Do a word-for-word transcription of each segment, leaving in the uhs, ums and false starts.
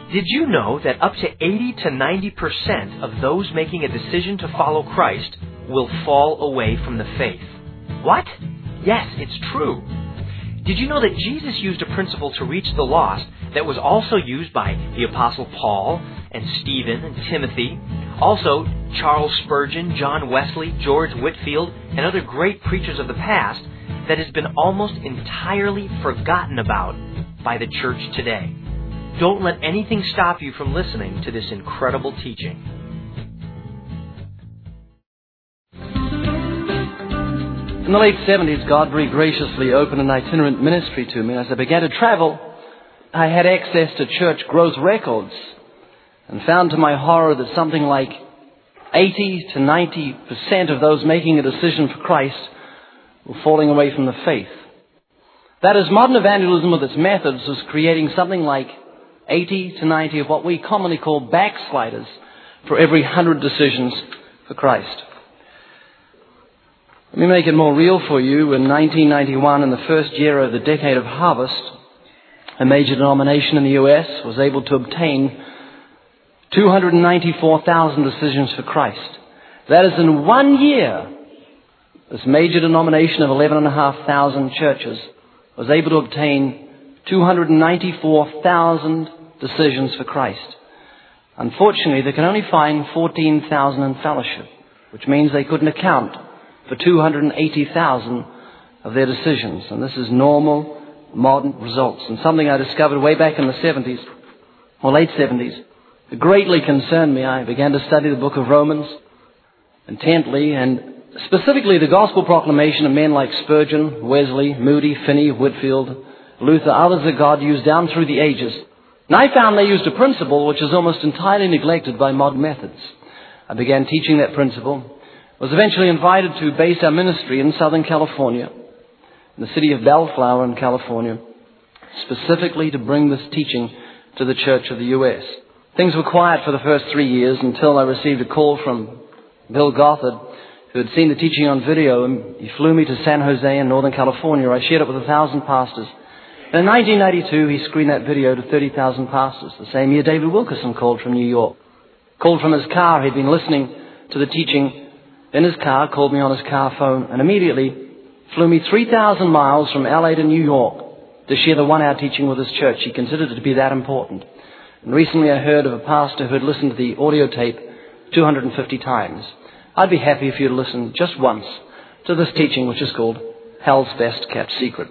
Did you know that up to eighty to ninety percent of those making a decision to follow Christ will fall away from the faith? What? Yes, it's true. Did you know that Jesus used a principle to reach the lost that was also used by the Apostle Paul and Stephen and Timothy? Also, Charles Spurgeon, John Wesley, George Whitefield, and other great preachers of the past that has been almost entirely forgotten about by the church today. Don't let anything stop you from listening to this incredible teaching. In the late seventies, God very graciously opened an itinerant ministry to me. As I began to travel, I had access to church growth records and found to my horror that something like eighty to ninety percent of those making a decision for Christ were falling away from the faith. That is, modern evangelism with its methods was creating something like eighty to ninety of what we commonly call backsliders for every hundred decisions for Christ. Let me make it more real for you. In nineteen ninety-one, in the first year of the decade of harvest, a major denomination in the U S was able to obtain two hundred ninety-four thousand decisions for Christ. That is, in one year, this major denomination of eleven thousand five hundred churches was able to obtain two hundred ninety-four thousand decisions for Christ. Unfortunately, they can only find fourteen thousand in fellowship, which means they couldn't account for two hundred eighty thousand of their decisions. And this is normal, modern results. And something I discovered way back in the seventies, or late seventies, it greatly concerned me. I began to study the book of Romans intently, and specifically the gospel proclamation of men like Spurgeon, Wesley, Moody, Finney, Whitefield, Luther, others that God used down through the ages. And I found they used a principle which is almost entirely neglected by modern methods. I began teaching that principle. Was eventually invited to base our ministry in Southern California, in the city of Bellflower in California, specifically to bring this teaching to the church of the U S. Things were quiet for the first three years until I received a call from Bill Gothard, who had seen the teaching on video, and he flew me to San Jose in Northern California. I shared it with a thousand pastors. And in nineteen ninety-two, he screened that video to thirty thousand pastors. The same year, David Wilkerson called from New York. Called from his car. He'd been listening to the teaching in his car, called me on his car phone, and immediately flew me three thousand miles from L A to New York to share the one-hour teaching with his church. He considered it to be that important. And recently I heard of a pastor who had listened to the audio tape two hundred fifty times. I'd be happy if you'd listen just once to this teaching, which is called Hell's Best Kept Secret.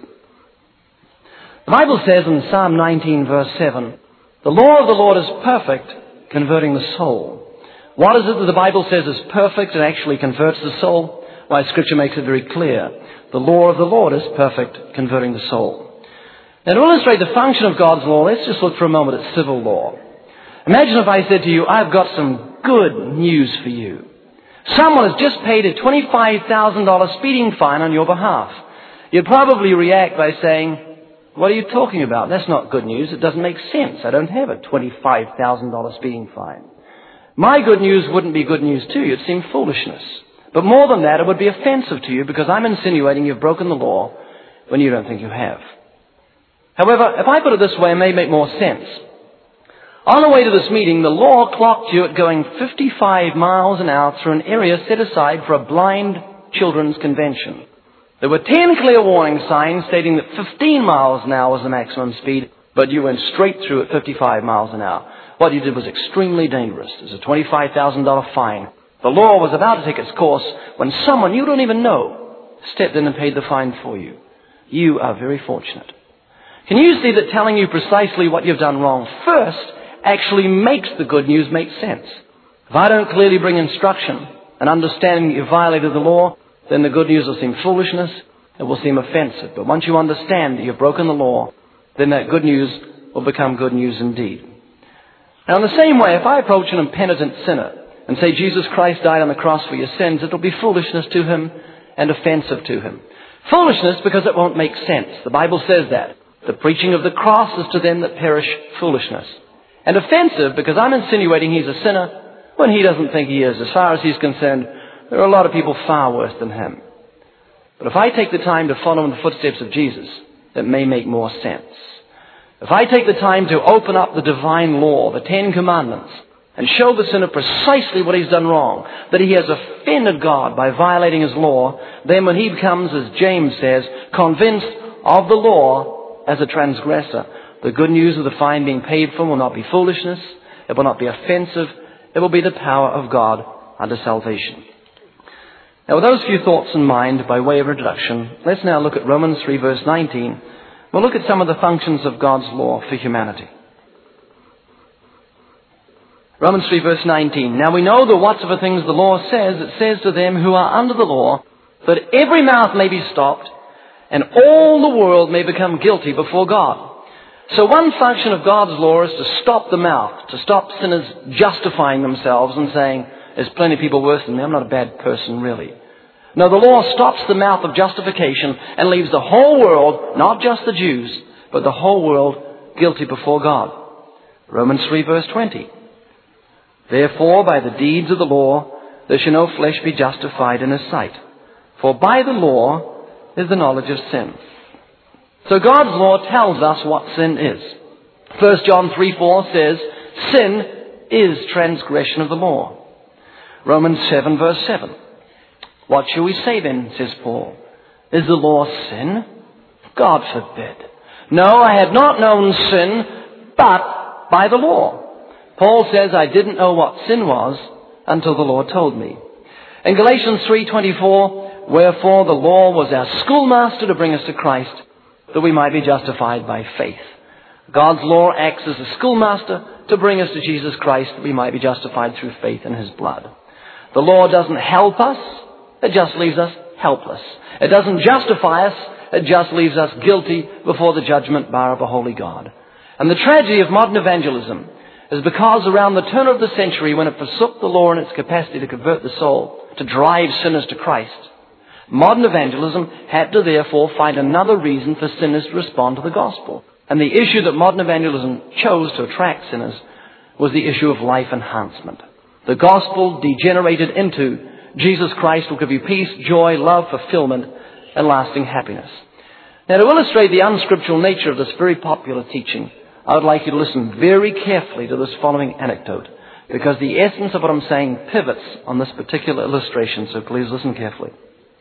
The Bible says in Psalm nineteen, verse seven, "The law of the Lord is perfect, converting the soul." What is it that the Bible says is perfect and actually converts the soul? Why, Scripture makes it very clear. The law of the Lord is perfect, converting the soul. Now, to illustrate the function of God's law, let's just look for a moment at civil law. Imagine if I said to you, "I've got some good news for you. Someone has just paid a twenty-five thousand dollars speeding fine on your behalf." You'd probably react by saying, "What are you talking about? That's not good news. It doesn't make sense. I don't have a twenty-five thousand dollars speeding fine." My good news wouldn't be good news to you. It'd seem foolishness. But more than that, it would be offensive to you because I'm insinuating you've broken the law when you don't think you have. However, if I put it this way, it may make more sense. On the way to this meeting, the law clocked you at going fifty-five miles an hour through an area set aside for a blind children's convention. There were ten clear warning signs stating that fifteen miles an hour was the maximum speed, but you went straight through at fifty-five miles an hour. What you did was extremely dangerous. There's a twenty-five thousand dollars fine. The law was about to take its course when someone you don't even know stepped in and paid the fine for you. You are very fortunate. Can you see that telling you precisely what you've done wrong first actually makes the good news make sense? If I don't clearly bring instruction and understanding that you violated the law, then the good news will seem foolishness. It will seem offensive. But once you understand that you've broken the law, then that good news will become good news indeed. Now, in the same way, if I approach an impenitent sinner and say Jesus Christ died on the cross for your sins, it will be foolishness to him and offensive to him. Foolishness because it won't make sense. The Bible says that. The preaching of the cross is to them that perish foolishness. And offensive because I'm insinuating he's a sinner when he doesn't think he is. As far as he's concerned, there are a lot of people far worse than him. But if I take the time to follow in the footsteps of Jesus, it may make more sense. If I take the time to open up the divine law, the Ten Commandments, and show the sinner precisely what he's done wrong, that he has offended God by violating his law, then when he becomes, as James says, convinced of the law as a transgressor, the good news of the fine being paid for will not be foolishness, it will not be offensive, it will be the power of God unto salvation. Now, with those few thoughts in mind, by way of introduction, let's now look at Romans three, verse nineteen. We'll look at some of the functions of God's law for humanity. Romans three, verse nineteen. Now we know that whatsoever things the law says, it says to them who are under the law, that every mouth may be stopped, and all the world may become guilty before God. So one function of God's law is to stop the mouth, to stop sinners justifying themselves and saying, there's plenty of people worse than me, I'm not a bad person really. No, the law stops the mouth of justification and leaves the whole world, not just the Jews, but the whole world guilty before God. Romans three, verse twenty. Therefore, by the deeds of the law, there shall no flesh be justified in his sight. For by the law is the knowledge of sin. So God's law tells us what sin is. First John three, four says, sin is transgression of the law. Romans seven, verse seven. What shall we say then, says Paul? Is the law sin? God forbid. No, I had not known sin, but by the law. Paul says, I didn't know what sin was until the Lord told me. In Galatians three twenty-four, wherefore the law was our schoolmaster to bring us to Christ, that we might be justified by faith. God's law acts as a schoolmaster to bring us to Jesus Christ, that we might be justified through faith in his blood. The law doesn't help us, it just leaves us helpless. It doesn't justify us, it just leaves us guilty before the judgment bar of a holy God. And the tragedy of modern evangelism is because around the turn of the century, when it forsook the law in its capacity to convert the soul, to drive sinners to Christ, modern evangelism had to therefore find another reason for sinners to respond to the gospel. And the issue that modern evangelism chose to attract sinners was the issue of life enhancement. The gospel degenerated into Jesus Christ will give you peace, joy, love, fulfillment, and lasting happiness. Now, to illustrate the unscriptural nature of this very popular teaching, I would like you to listen very carefully to this following anecdote, because the essence of what I'm saying pivots on this particular illustration, so please listen carefully.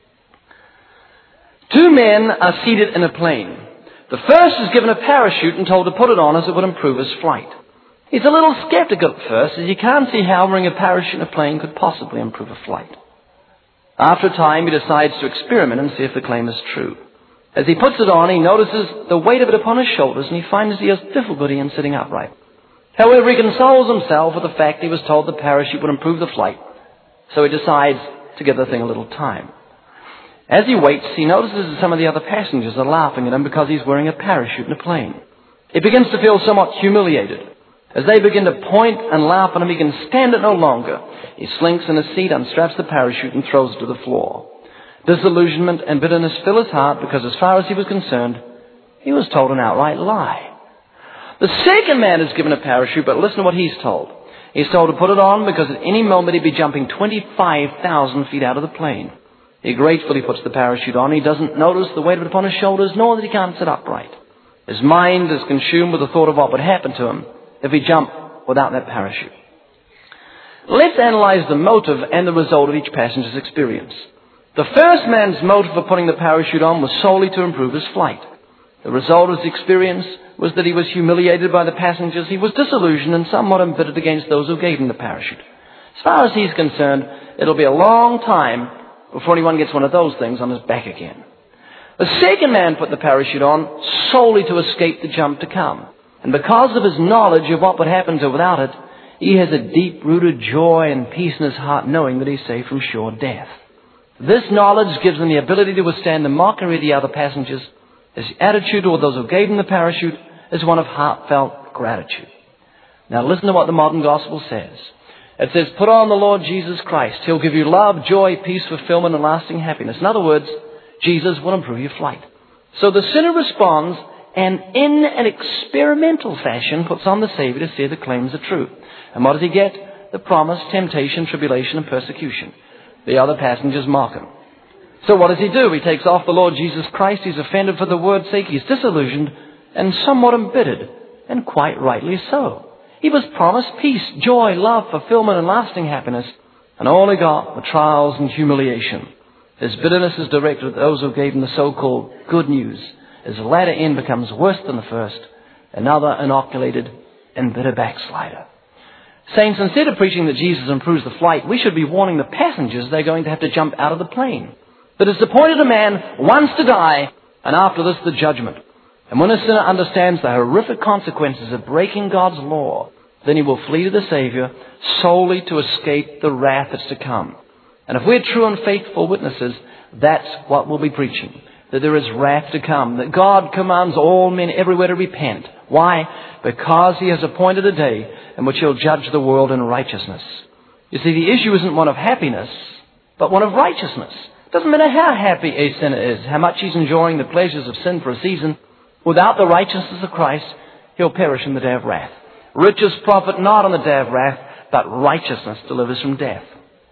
Two men are seated in a plane. The first is given a parachute and told to put it on as it would improve his flight. He's a little skeptical at first, as he can't see how wearing a parachute in a plane could possibly improve a flight. After a time, he decides to experiment and see if the claim is true. As he puts it on, he notices the weight of it upon his shoulders, and he finds he has difficulty in sitting upright. However, he consoles himself with the fact he was told the parachute would improve the flight, so he decides to give the thing a little time. As he waits, he notices that some of the other passengers are laughing at him because he's wearing a parachute in a plane. He begins to feel somewhat humiliated. As they begin to point and laugh at him, he can stand it no longer. He slinks in his seat, unstraps the parachute, and throws it to the floor. Disillusionment and bitterness fill his heart because, as far as he was concerned, he was told an outright lie. The second man is given a parachute, but listen to what he's told. He's told to put it on because at any moment he'd be jumping twenty-five thousand feet out of the plane. He gratefully puts the parachute on. He doesn't notice the weight of it upon his shoulders, nor that he can't sit upright. His mind is consumed with the thought of what would happen to him if he jumped without that parachute. Let's analyze the motive and the result of each passenger's experience. The first man's motive for putting the parachute on was solely to improve his flight. The result of his experience was that he was humiliated by the passengers. He was disillusioned and somewhat embittered against those who gave him the parachute. As far as he's concerned, it'll be a long time before anyone gets one of those things on his back again. The second man put the parachute on solely to escape the jump to come. And because of his knowledge of what would happen to without it, he has a deep-rooted joy and peace in his heart knowing that he's safe from sure death. This knowledge gives him the ability to withstand the mockery of the other passengers. His attitude toward those who gave him the parachute is one of heartfelt gratitude. Now listen to what the modern gospel says. It says, put on the Lord Jesus Christ. He'll give you love, joy, peace, fulfillment, and lasting happiness. In other words, Jesus will improve your flight. So the sinner responds and in an experimental fashion puts on the Savior to see if the claims are true. And what does he get? The promise, temptation, tribulation, and persecution. The other passengers mock him. So what does he do? He takes off the Lord Jesus Christ. He's offended for the word's sake. He's disillusioned. and somewhat embittered, and quite rightly so. He was promised peace, joy, love, fulfillment, and lasting happiness, and all he got were trials and humiliation. His bitterness is directed at those who gave him the so-called good news. His latter end becomes worse than the first, another inoculated and bitter backslider. Saints, instead of preaching that Jesus improves the flight, we should be warning the passengers they're going to have to jump out of the plane. That it's appointed a man once to die, and after this the judgment. And when a sinner understands the horrific consequences of breaking God's law, then he will flee to the Savior solely to escape the wrath that's to come. And if we're true and faithful witnesses, that's what we'll be preaching. That there is wrath to come. That God commands all men everywhere to repent. Why? Because he has appointed a day in which he'll judge the world in righteousness. You see, the issue isn't one of happiness, but one of righteousness. It doesn't matter how happy a sinner is, how much he's enjoying the pleasures of sin for a season. Without the righteousness of Christ, he'll perish in the day of wrath. Riches profit not on the day of wrath, but righteousness delivers from death.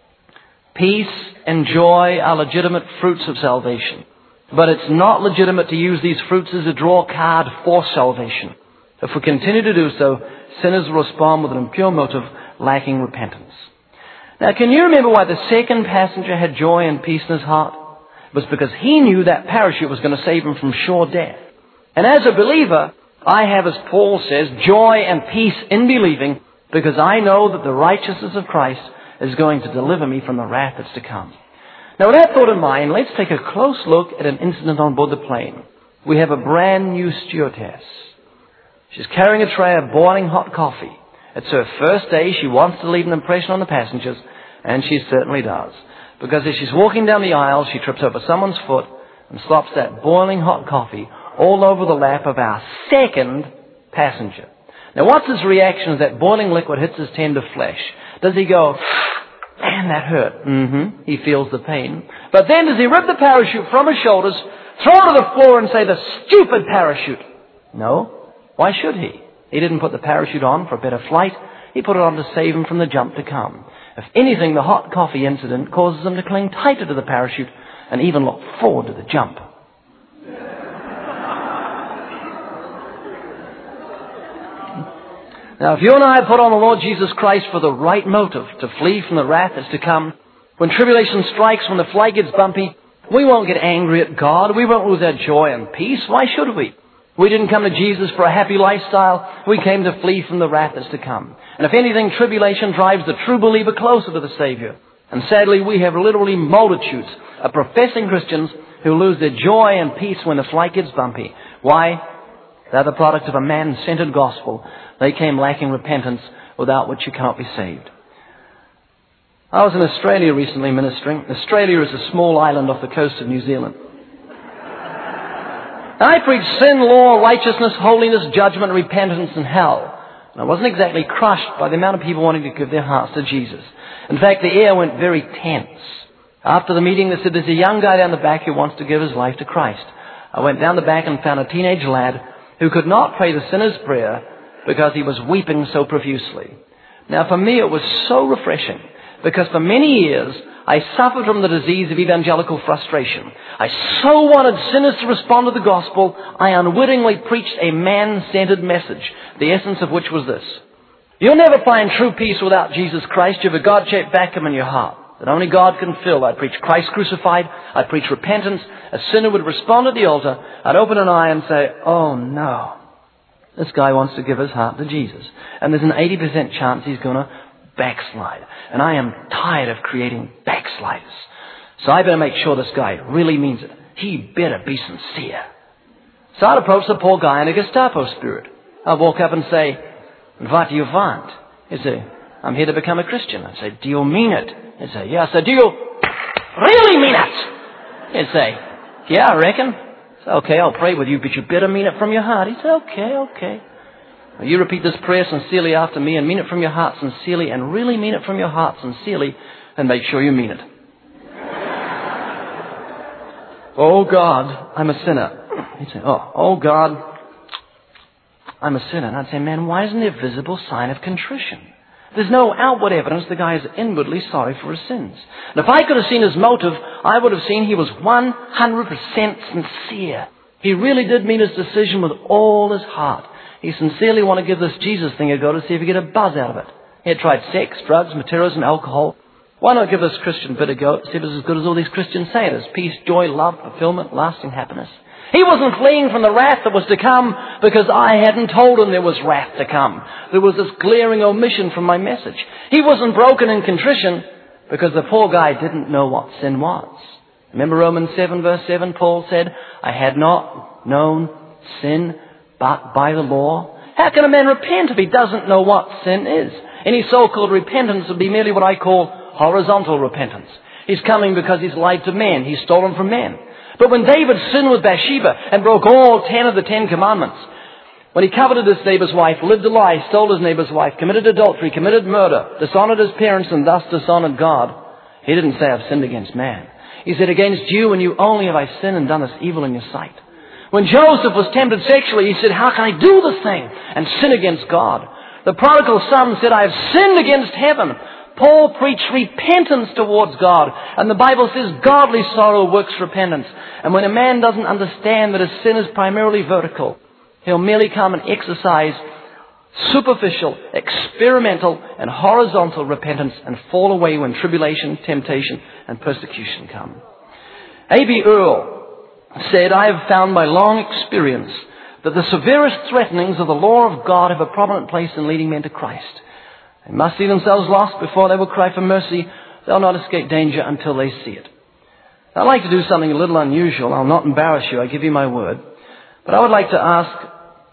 Peace and joy are legitimate fruits of salvation. But it's not legitimate to use these fruits as a draw card for salvation. If we continue to do so, sinners will respond with an impure motive, lacking repentance. Now, can you remember why the second passenger had joy and peace in his heart? It was because he knew that parachute was going to save him from sure death. And as a believer, I have, as Paul says, joy and peace in believing, because I know that the righteousness of Christ is going to deliver me from the wrath that's to come. Now, with that thought in mind, let's take a close look at an incident on board the plane. We have a brand new stewardess. She's carrying a tray of boiling hot coffee. It's her first day. She wants to leave an impression on the passengers, and she certainly does. Because as she's walking down the aisle, she trips over someone's foot and slops that boiling hot coffee all over the lap of our second passenger. Now, what's his reaction as that boiling liquid hits his tender flesh? Does he go, man, that hurt? Mm-hmm. He feels the pain. But then does he rip the parachute from his shoulders, throw it to the floor and say, the stupid parachute? No. Why should he? He didn't put the parachute on for a better flight. He put it on to save him from the jump to come. If anything, the hot coffee incident causes him to cling tighter to the parachute and even look forward to the jump. Now, if you and I put on the Lord Jesus Christ for the right motive, to flee from the wrath that's to come, when tribulation strikes, when the flight gets bumpy, we won't get angry at God. We won't lose our joy and peace. Why should we? We didn't come to Jesus for a happy lifestyle. We came to flee from the wrath that's to come. And if anything, tribulation drives the true believer closer to the Savior. And sadly, we have literally multitudes of professing Christians who lose their joy and peace when the flight gets bumpy. Why? They're the product of a man-centered gospel. They came lacking repentance, without which you cannot be saved. I was in Australia recently ministering. Australia is a small island off the coast of New Zealand. I preached sin, law, righteousness, holiness, judgment, repentance, and hell. And I wasn't exactly crushed by the amount of people wanting to give their hearts to Jesus. In fact, the air went very tense. After the meeting, they said, there's a young guy down the back who wants to give his life to Christ. I went down the back and found a teenage lad who could not pray the sinner's prayer because he was weeping so profusely. Now, for me, it was so refreshing, because for many years, I suffered from the disease of evangelical frustration. I so wanted sinners to respond to the gospel, I unwittingly preached a man-centered message, the essence of which was this: you'll never find true peace without Jesus Christ. You have a God-shaped vacuum in your heart that only God can fill. I'd preach Christ crucified. I'd preach repentance. A sinner would respond at the altar. I'd open an eye and say, oh no, this guy wants to give his heart to Jesus. And there's an eighty percent chance he's going to backslide. And I am tired of creating backsliders. So I better make sure this guy really means it. He better be sincere. So I'd approach the poor guy in a Gestapo spirit. I'd walk up and say, what do you want? He'd say, I'm here to become a Christian. I'd say, do you mean it? He'd say, yeah. I said, do you really mean it? He'd say, yeah, I reckon. I said, okay, I'll pray with you, but you better mean it from your heart. He'd say, okay, okay. Now, you repeat this prayer sincerely after me and mean it from your heart sincerely and really mean it from your heart sincerely, and make sure you mean it. Oh, God, I'm a sinner. He'd say, oh, oh, God, I'm a sinner. And I'd say, man, why isn't there visible sign of contrition? There's no outward evidence the guy is inwardly sorry for his sins. And if I could have seen his motive, I would have seen he was one hundred percent sincere. He really did mean his decision with all his heart. He sincerely wanted to give this Jesus thing a go to see if he could get a buzz out of it. He had tried sex, drugs, materialism, alcohol. Why not give this Christian bit a go to see if it's as good as all these Christians say it is? Peace, joy, love, fulfillment, lasting happiness. He wasn't fleeing from the wrath that was to come because I hadn't told him there was wrath to come. There was this glaring omission from my message. He wasn't broken in contrition because the poor guy didn't know what sin was. Remember Romans seven verse seven, Paul said, I had not known sin but by the law. How can a man repent if he doesn't know what sin is? Any so-called repentance would be merely what I call horizontal repentance. He's coming because he's lied to men. He's stolen from men. But when David sinned with Bathsheba and broke all ten of the Ten Commandments, when he coveted his neighbor's wife, lived a lie, stole his neighbor's wife, committed adultery, committed murder, dishonored his parents and thus dishonored God, he didn't say, I've sinned against man. He said, against you and you only have I sinned and done this evil in your sight. When Joseph was tempted sexually, he said, how can I do this thing and sin against God? The prodigal son said, I have sinned against heaven. Paul preached repentance towards God. And the Bible says godly sorrow works repentance. And when a man doesn't understand that his sin is primarily vertical, he'll merely come and exercise superficial, experimental, and horizontal repentance and fall away when tribulation, temptation, and persecution come. A B Earl said, I have found by long experience that the severest threatenings of the law of God have a prominent place in leading men to Christ. They must see themselves lost before they will cry for mercy. They'll not escape danger until they see it. I'd like to do something a little unusual. I'll not embarrass you. I give you my word. But I would like to ask,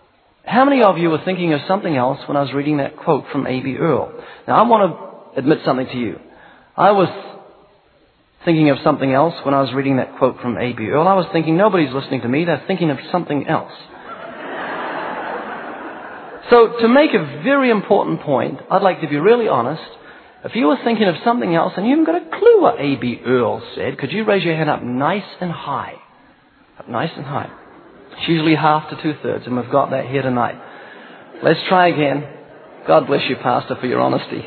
how many of you were thinking of something else when I was reading that quote from A B Earl? Now, I want to admit something to you. I was thinking of something else when I was reading that quote from A B Earl. I was thinking, nobody's listening to me. They're thinking of something else. So, to make a very important point, I'd like to be really honest. If you were thinking of something else and you haven't got a clue what A B Earl said, could you raise your hand up nice and high? Up nice and high. It's usually half to two-thirds, and we've got that here tonight. Let's try again. God bless you, Pastor, for your honesty.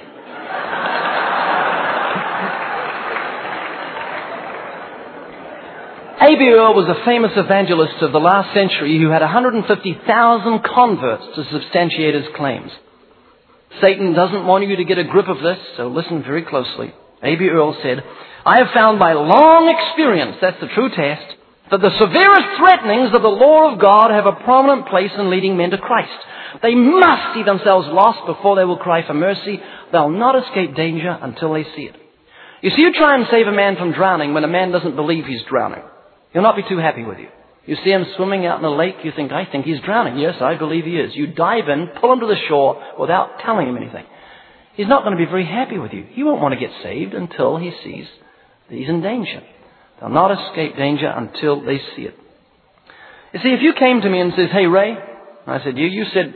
A B Earl was a famous evangelist of the last century who had one hundred fifty thousand converts to substantiate his claims. Satan doesn't want you to get a grip of this, so listen very closely. A B Earl said, I have found by long experience, that's the true test, that the severest threatenings of the law of God have a prominent place in leading men to Christ. They must see themselves lost before they will cry for mercy. They'll not escape danger until they see it. You see, you try and save a man from drowning when a man doesn't believe he's drowning. He'll not be too happy with you. You see him swimming out in a lake, you think, I think he's drowning. Yes, I believe he is. You dive in, pull him to the shore without telling him anything. He's not going to be very happy with you. He won't want to get saved until he sees that he's in danger. They'll not escape danger until they see it. You see, if you came to me and says, hey, Ray, I said, you, you said,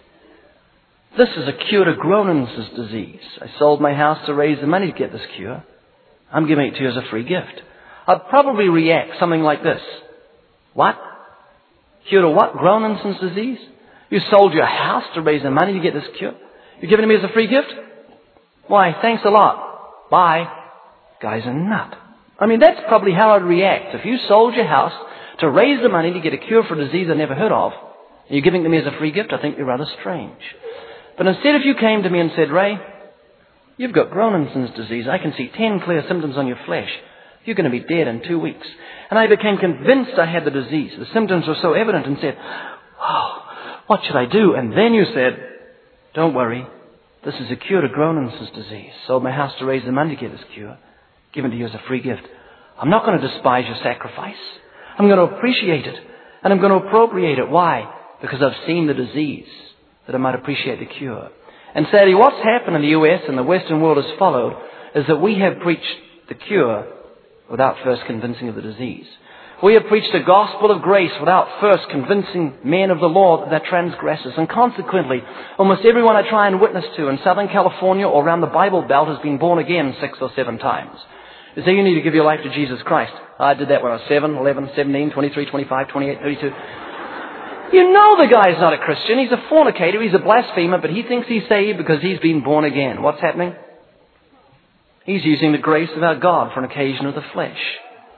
this is a cure to Gronin's disease. I sold my house to raise the money to get this cure. I'm giving it to you as a free gift. I'd probably react something like this. What? Cure to what? Gronin's disease? You sold your house to raise the money to get this cure? You're giving it me as a free gift? Why, thanks a lot. Bye. Guy's a nut. I mean, that's probably how I'd react. If you sold your house to raise the money to get a cure for a disease I never heard of, and you're giving it to me as a free gift, I think you're rather strange. But instead, if you came to me and said, Ray, you've got Gronin's disease. I can see ten clear symptoms on your flesh. You're going to be dead in two weeks. And I became convinced I had the disease. The symptoms were so evident and said, oh, what should I do? And then you said, don't worry. This is a cure to Gronin's disease. Sold my house to raise the money to get this cure. Given to you as a free gift. I'm not going to despise your sacrifice. I'm going to appreciate it. And I'm going to appropriate it. Why? Because I've seen the disease, that I might appreciate the cure. And sadly, what's happened in the U S and the Western world has followed is that we have preached the cure without first convincing of the disease. We have preached the gospel of grace without first convincing men of the law that they're transgressors. And consequently, almost everyone I try and witness to in Southern California or around the Bible Belt has been born again six or seven times. You say you need to give your life to Jesus Christ. I did that when I was seven, eleven, seventeen, twenty-three, twenty-five, twenty-eight, thirty-two. You know the guy's not a Christian. He's a fornicator. He's a blasphemer, but he thinks he's saved because he's been born again. What's happening? He's using the grace of our God for an occasion of the flesh.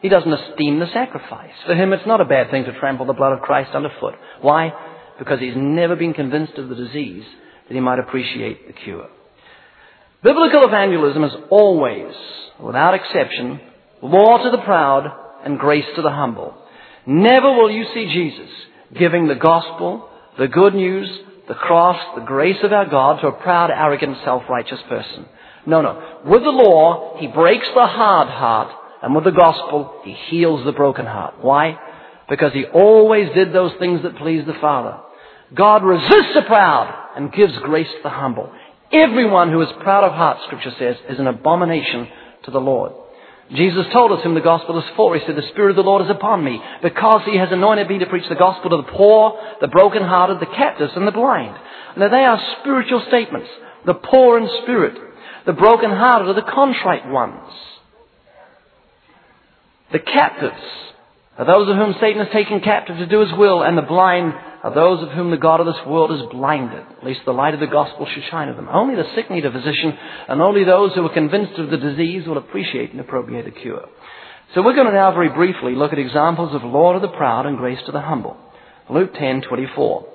He doesn't esteem the sacrifice. For him, it's not a bad thing to trample the blood of Christ underfoot. Why? Because he's never been convinced of the disease that he might appreciate the cure. Biblical evangelism is always, without exception, law to the proud and grace to the humble. Never will you see Jesus giving the gospel, the good news, the cross, the grace of our God to a proud, arrogant, self-righteous person. No, no. With the law, he breaks the hard heart, and with the gospel, he heals the broken heart. Why? Because he always did those things that pleased the Father. God resists the proud and gives grace to the humble. Everyone who is proud of heart, Scripture says, is an abomination to the Lord. Jesus told us whom the gospel is for. He said, the Spirit of the Lord is upon me, because he has anointed me to preach the gospel to the poor, the brokenhearted, the captives, and the blind. Now they are spiritual statements. The poor in spirit, the brokenhearted are the contrite ones. The captives are those of whom Satan has taken captive to do his will, and the blind are those of whom the God of this world is blinded. At least the light of the gospel should shine on them. Only the sick need a physician, and only those who are convinced of the disease will appreciate and appropriate a cure. So we're going to now very briefly look at examples of law to the proud and grace to the humble. Luke ten twenty-four.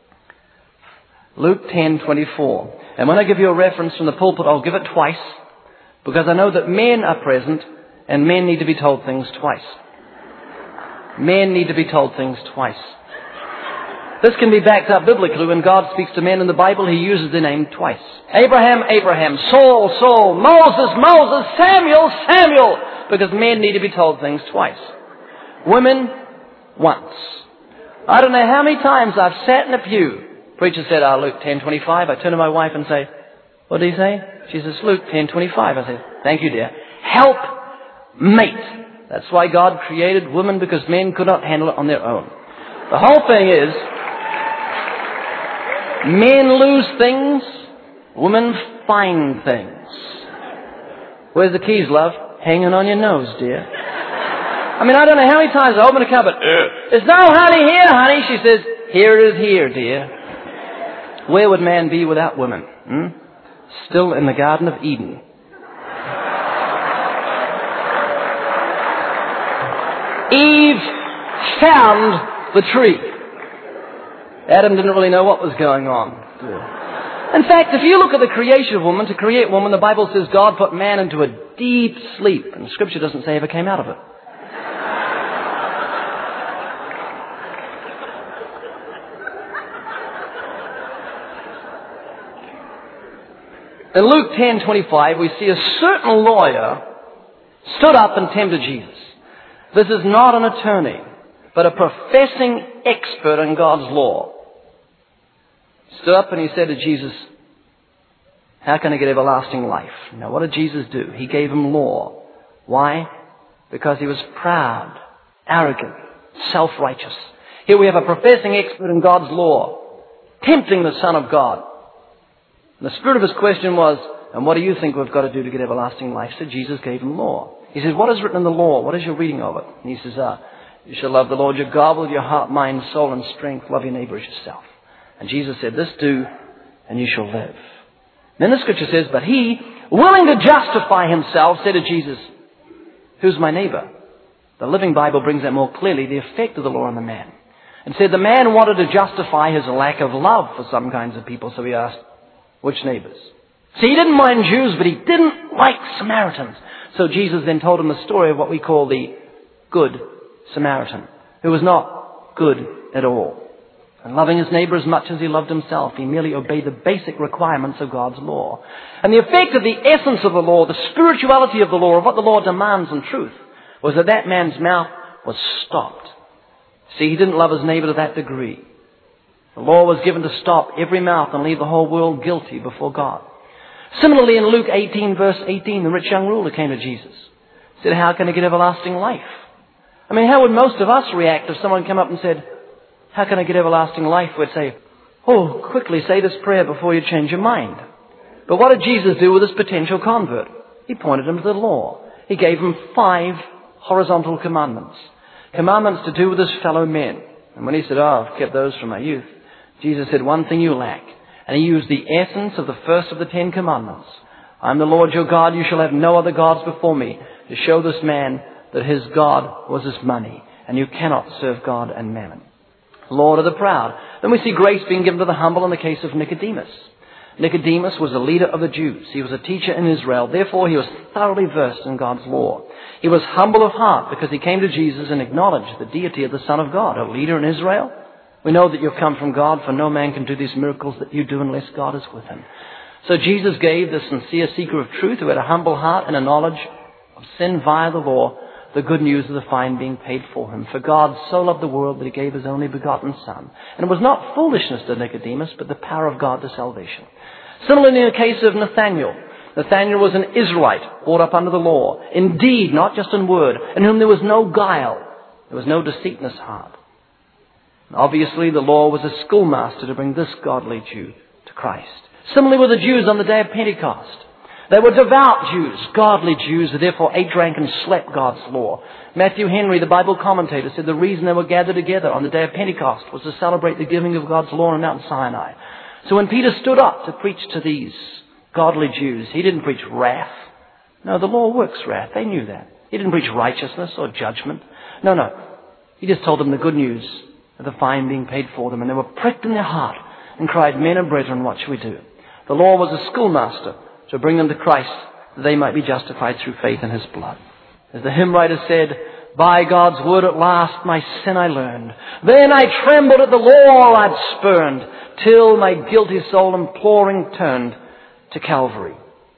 Luke ten twenty-four. And when I give you a reference from the pulpit, I'll give it twice, because I know that men are present, and men need to be told things twice. Men need to be told things twice. This can be backed up biblically. When God speaks to men in the Bible, he uses their name twice. Abraham, Abraham. Saul, Saul. Moses, Moses. Samuel, Samuel. Because men need to be told things twice. Women, once. I don't know how many times I've sat in a pew. Preacher said, ah, Luke ten twenty-five. I turn to my wife and say, what did he say? She says, Luke ten twenty-five. I said, thank you, dear. Help mate. That's why God created women, because men could not handle it on their own. The whole thing is, men lose things, women find things. Where's the keys, love? Hanging on your nose, dear. I mean, I don't know how many times I open a cupboard. There's no honey here, honey. She says, here it is here, dear. Where would man be without women? Hmm? Still in the Garden of Eden. Eve found the tree. Adam didn't really know what was going on. In fact, if you look at the creation of woman, to create woman, the Bible says God put man into a deep sleep. And the Scripture doesn't say he ever came out of it. In Luke ten twenty-five, we see a certain lawyer stood up and tempted Jesus. This is not an attorney, but a professing expert in God's law. Stood up and he said to Jesus, how can I get everlasting life? Now, what did Jesus do? He gave him law. Why? Because he was proud, arrogant, self-righteous. Here we have a professing expert in God's law, tempting the Son of God. And the spirit of his question was, and what do you think we've got to do to get everlasting life? So Jesus gave him law. He says, what is written in the law? What is your reading of it? And he says, ah, you shall love the Lord your God with your heart, mind, soul, and strength. Love your neighbor as yourself. And Jesus said, this do, and you shall live. Then the Scripture says, but he, willing to justify himself, said to Jesus, who's my neighbor? The Living Bible brings out more clearly the effect of the law on the man. And said the man wanted to justify his lack of love for some kinds of people, so he asked, which neighbors? See, he didn't mind Jews, but he didn't like Samaritans. So Jesus then told him the story of what we call the Good Samaritan, who was not good at all. And loving his neighbor as much as he loved himself, he merely obeyed the basic requirements of God's law. And the effect of the essence of the law, the spirituality of the law, of what the law demands in truth, was that that man's mouth was stopped. See, he didn't love his neighbor to that degree. The law was given to stop every mouth and leave the whole world guilty before God. Similarly, in Luke eighteen, verse eighteen, the rich young ruler came to Jesus. Said, how can I get everlasting life? I mean, how would most of us react if someone came up and said, how can I get everlasting life? We'd say, oh, quickly say this prayer before you change your mind. But what did Jesus do with this potential convert? He pointed him to the law. He gave him five horizontal commandments. Commandments to do with his fellow men. And when he said, oh, I've kept those from my youth, Jesus said, one thing you lack. And he used the essence of the first of the Ten Commandments. I'm the Lord your God. You shall have no other gods before me. To show this man that his God was his money, and you cannot serve God and mammon. Lord of the proud. Then we see grace being given to the humble in the case of Nicodemus. Nicodemus was a leader of the Jews. He was a teacher in Israel. Therefore, he was thoroughly versed in God's law. He was humble of heart because he came to Jesus and acknowledged the deity of the Son of God, a leader in Israel. We know that you've come from God, for no man can do these miracles that you do unless God is with him. So Jesus gave the sincere seeker of truth who had a humble heart and a knowledge of sin via the law, the good news of the fine being paid for him. For God so loved the world that he gave his only begotten Son. And it was not foolishness to Nicodemus, but the power of God to salvation. Similarly, in the case of Nathanael. Nathanael was an Israelite, brought up under the law. Indeed, not just in word, in whom there was no guile. There was no deceit in his heart. And obviously, the law was a schoolmaster to bring this godly Jew to Christ. Similarly with the Jews on the day of Pentecost. They were devout Jews, godly Jews, who therefore ate, drank, and slept God's law. Matthew Henry, the Bible commentator, said the reason they were gathered together on the day of Pentecost was to celebrate the giving of God's law on Mount Sinai. So when Peter stood up to preach to these godly Jews, he didn't preach wrath. No, the law works wrath. They knew that. He didn't preach righteousness or judgment. No, no. He just told them the good news of the fine being paid for them. And they were pricked in their heart and cried, men and brethren, what shall we do? The law was a schoolmaster to bring them to Christ, that they might be justified through faith in his blood. As the hymn writer said, by God's word at last my sin I learned. Then I trembled at the law I'd spurned, till my guilty soul imploring turned to Calvary.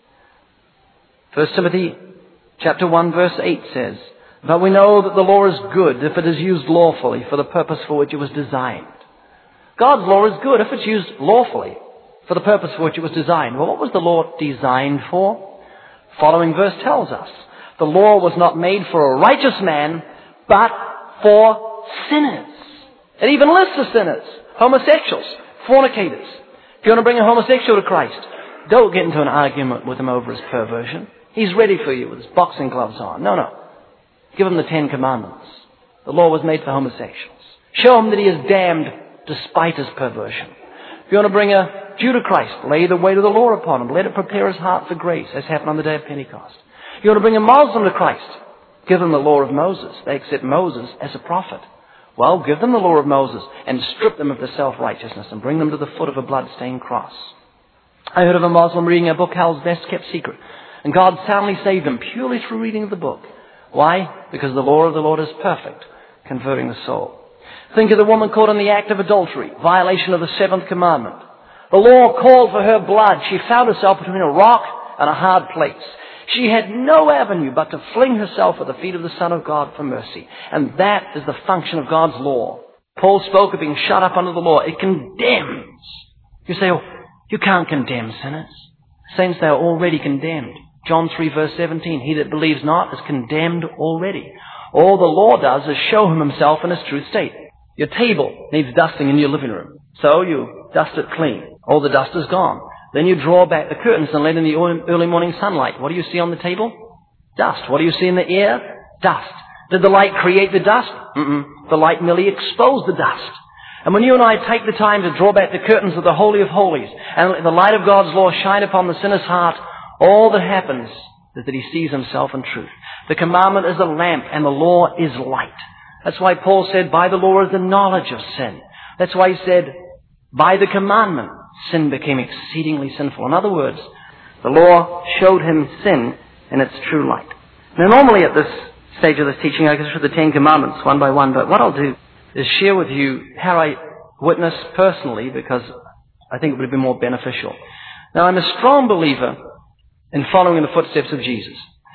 First Timothy chapter one verse eight says, but we know that the law is good if it is used lawfully for the purpose for which it was designed. God's law is good if it's used lawfully for the purpose for which it was designed. Well, what was the law designed for? Following verse tells us, the law was not made for a righteous man, but for sinners. It even lists the sinners, homosexuals, fornicators. If you want to bring a homosexual to Christ, don't get into an argument with him over his perversion. He's ready for you with his boxing gloves on. No, no. Give him the Ten Commandments. The law was made for homosexuals. Show him that he is damned despite his perversion. If you want to bring a Jew to Christ, lay the weight of the law upon him. Let it prepare his heart for grace, as happened on the day of Pentecost. If you want to bring a Muslim to Christ, give them the law of Moses. They accept Moses as a prophet. Well, give them the law of Moses and strip them of their self-righteousness and bring them to the foot of a blood-stained cross. I heard of a Muslim reading a book, Hell's Best Kept Secret, and God soundly saved him purely through reading of the book. Why? Because the law of the Lord is perfect, converting the soul. Think of the woman caught in the act of adultery, violation of the seventh commandment. The law called for her blood. She found herself between a rock and a hard place. She had no avenue but to fling herself at the feet of the Son of God for mercy. And that is the function of God's law. Paul spoke of being shut up under the law. It condemns. You say, oh, you can't condemn sinners. Saints, they are already condemned. John three verse seventeen, he that believes not is condemned already. All the law does is show him himself in his true state. Your table needs dusting in your living room. So you dust it clean. All the dust is gone. Then you draw back the curtains and let in the early morning sunlight. What do you see on the table? Dust. What do you see in the air? Dust. Did the light create the dust? Mm-mm. The light merely exposed the dust. And when you and I take the time to draw back the curtains of the Holy of Holies and let the light of God's law shine upon the sinner's heart, all that happens is that he sees himself in truth. The commandment is a lamp and the law is light. That's why Paul said, by the law is the knowledge of sin. That's why he said, by the commandment, sin became exceedingly sinful. In other words, the law showed him sin in its true light. Now normally at this stage of this teaching, I go through the Ten Commandments one by one, but what I'll do is share with you how I witness personally, because I think it would be more beneficial. Now I'm a strong believer in following in the footsteps of Jesus.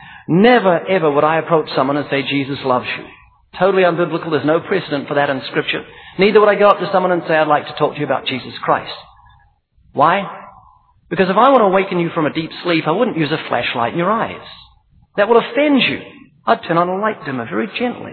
Never ever would I approach someone and say, Jesus loves you. Totally unbiblical. There's no precedent for that in Scripture. Neither would I go up to someone and say, I'd like to talk to you about Jesus Christ. Why? Because if I want to awaken you from a deep sleep, I wouldn't use a flashlight in your eyes. That will offend you. I'd turn on a light dimmer very gently.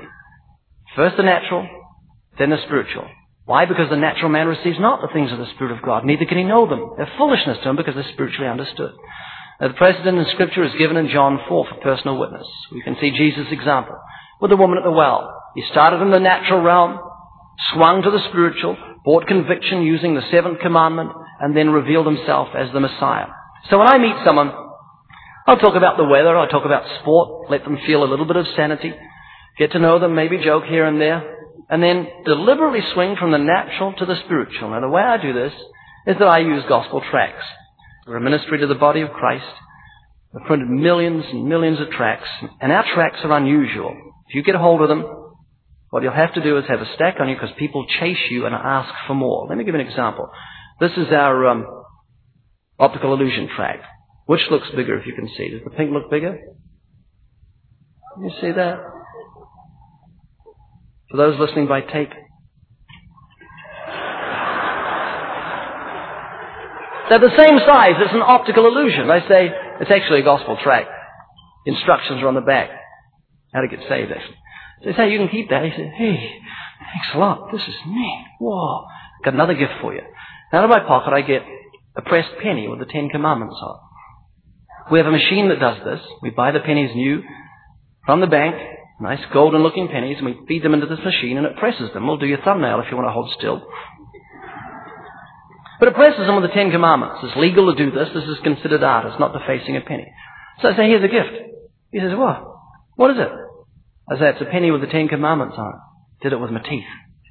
First the natural, then the spiritual. Why? Because the natural man receives not the things of the Spirit of God, neither can he know them. They're foolishness to him because they're spiritually understood. Now, the precedent in Scripture is given in John four for personal witness. We can see Jesus' example with the woman at the well. He started in the natural realm, swung to the spiritual, brought conviction using the seventh commandment, and then revealed himself as the Messiah. So when I meet someone, I'll talk about the weather, I'll talk about sport, let them feel a little bit of sanity. get to know them, maybe joke here and there, and then deliberately swing from the natural to the spiritual. Now, the way I do this is that I use gospel tracts. We're a ministry to the body of Christ. We've printed millions and millions of tracts, and our tracts are unusual. If you get a hold of them, what you'll have to do is have a stack on you because people chase you and ask for more. Let me give you an example. This is our um, optical illusion tract. Which looks bigger if you can see? Does the pink look bigger? Can you see that? For those listening by tape. They're the same size. It's an optical illusion. They say it's actually a gospel tract. Instructions are on the back. How to get saved, actually. So they say, you can keep that. He said, hey, thanks a lot. This is neat. Whoa. Got another gift for you. Out of my pocket, I get a pressed penny with the Ten Commandments on it. We have a machine that does this. We buy the pennies new from the bank, nice golden-looking pennies, and we feed them into this machine, and it presses them. We'll do your thumbnail if you want to hold still. But it presses them with the Ten Commandments. It's legal to do this. This is considered art. It's not defacing a penny. So I say, here's a gift. He says, what? What is it? I say, it's a penny with the Ten Commandments on it. Did it with my teeth.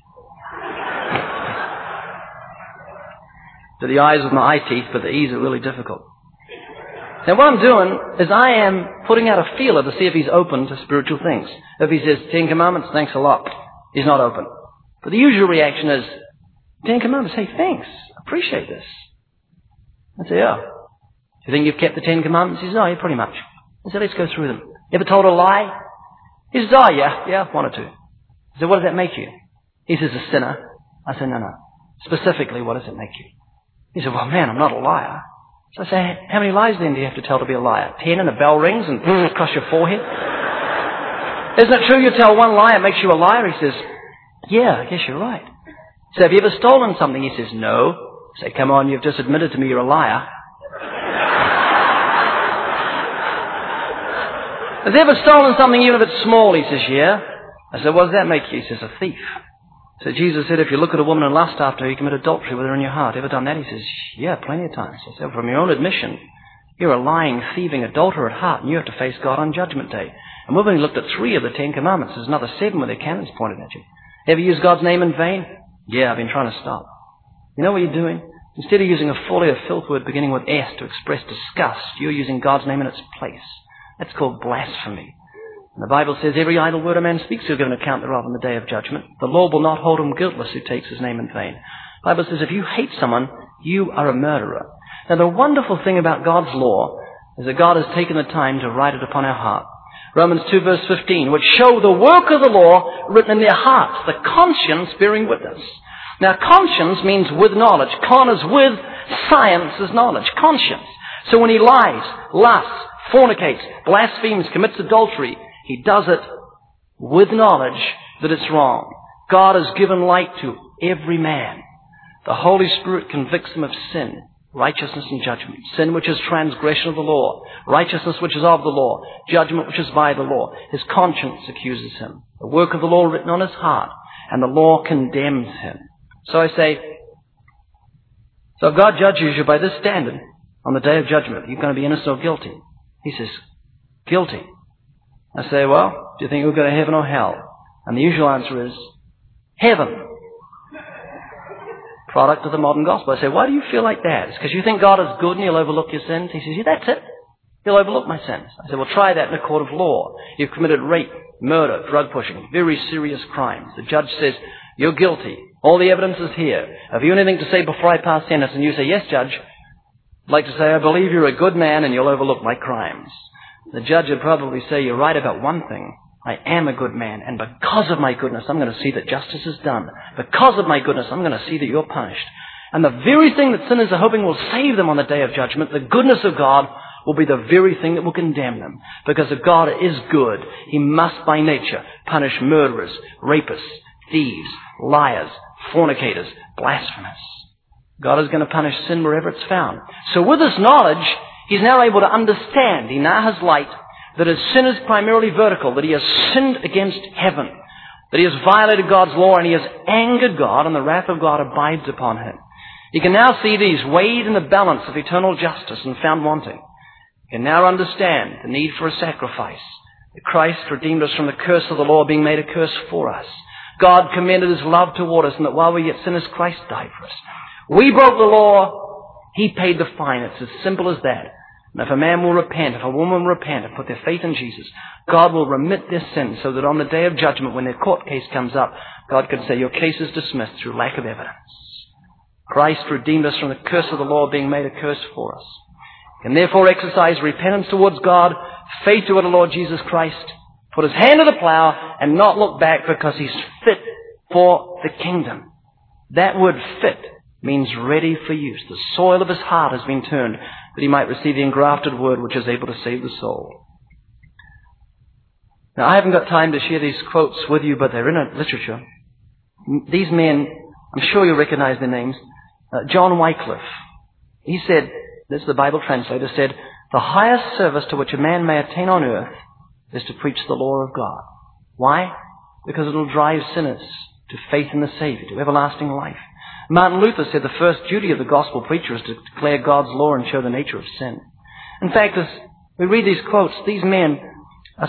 To the eyes with my eye teeth, but the E's are really difficult. Now what I'm doing is I am putting out a feeler to see if he's open to spiritual things. If he says, Ten Commandments, thanks a lot, he's not open. But the usual reaction is, Ten Commandments, hey, thanks, appreciate this. I say, yeah. Do you think you've kept the Ten Commandments? He says, oh, yeah, pretty much. I said, let's go through them. You ever told a lie? He says, oh, yeah, yeah, one or two. I said, what does that make you? He says, a sinner. I said, no, no. Specifically, what does it make you? He said, well, man, I'm not a liar. So I say, how many lies then do you have to tell to be a liar? Ten and a bell rings and across your forehead? Isn't it true you tell one lie, it makes you a liar? He says, yeah, I guess you're right. So have you ever stolen something? He says, no. I say, come on, you've just admitted to me you're a liar. Has he ever stolen something even if it's small? He says, yeah. I said, what does that make you? He says, a thief. So Jesus said, if you look at a woman and lust after her, you commit adultery with her in your heart. Ever done that? He says, yeah, plenty of times. I said, from your own admission, you're a lying, thieving adulterer at heart, and you have to face God on Judgment Day. And we've only looked at three of the Ten Commandments. There's another seven with their cannons pointed at you. Ever used God's name in vain? Yeah, I've been trying to stop. You know what you're doing? Instead of using a folly or filth word beginning with S to express disgust, you're using God's name in its place. That's called blasphemy. And the Bible says every idle word a man speaks, he'll give an account thereof on the day of judgment. The Lord will not hold him guiltless who takes his name in vain. The Bible says if you hate someone, you are a murderer. Now the wonderful thing about God's law is that God has taken the time to write it upon our heart. Romans two verse fifteen, which show the work of the law written in their hearts, the conscience bearing witness. Now conscience means with knowledge. Con is with, science is knowledge. Conscience. So when he lies, lusts, fornicates, blasphemes, commits adultery, he does it with knowledge that it's wrong. God has given light to every man. The Holy Spirit convicts him of sin, righteousness and judgment. Sin which is transgression of the law, righteousness which is of the law, judgment which is by the law. His conscience accuses him. The work of the law written on his heart, and the law condemns him. So I say, so if God judges you by this standard on the day of judgment, you're going to be innocent or guilty. He says, guilty. I say, well, do you think you'll go to heaven or hell? And the usual answer is, heaven. Product of the modern gospel. I say, why do you feel like that? It's because you think God is good and he'll overlook your sins? He says, yeah, that's it. He'll overlook my sins. I say, well, try that in a court of law. You've committed rape, murder, drug pushing, very serious crimes. The judge says, you're guilty. All the evidence is here. Have you anything to say before I pass sentence? And you say, yes, Judge. I'd like to say, I believe you're a good man and you'll overlook my crimes. The judge would probably say, you're right about one thing. I am a good man, and because of my goodness, I'm going to see that justice is done. Because of my goodness, I'm going to see that you're punished. And the very thing that sinners are hoping will save them on the day of judgment, the goodness of God, will be the very thing that will condemn them. Because if God is good, he must by nature punish murderers, rapists, thieves, liars, fornicators, blasphemers. God is going to punish sin wherever it's found. So with this knowledge, he's now able to understand, he now has light, that his sin is primarily vertical, that he has sinned against heaven, that he has violated God's law and he has angered God, and the wrath of God abides upon him. He can now see that he's weighed in the balance of eternal justice and found wanting. He can now understand the need for a sacrifice, Christ redeemed us from the curse of the law, being made a curse for us. God commended His love toward us, and that while we yet sinners, Christ died for us. We broke the law. He paid the fine. It's as simple as that. And if a man will repent, if a woman will repent and put their faith in Jesus, God will remit their sins so that on the day of judgment, when their court case comes up, God can say, your case is dismissed through lack of evidence. Christ redeemed us from the curse of the law, being made a curse for us. And therefore exercise repentance towards God, faith toward the Lord Jesus Christ, put his hand to the plow and not look back, because he's fit for the kingdom. That word fit means ready for use. The soil of his heart has been turned that he might receive the engrafted word which is able to save the soul. Now, I haven't got time to share these quotes with you, but they're in a literature. These men, I'm sure you recognize their names. Uh, John Wycliffe, he said, this is the Bible translator, said, the highest service to which a man may attain on earth is to preach the law of God. Why? Because it will drive sinners to faith in the Savior, to everlasting life. Martin Luther said the first duty of the gospel preacher is to declare God's law and show the nature of sin. In fact, as we read these quotes, these men are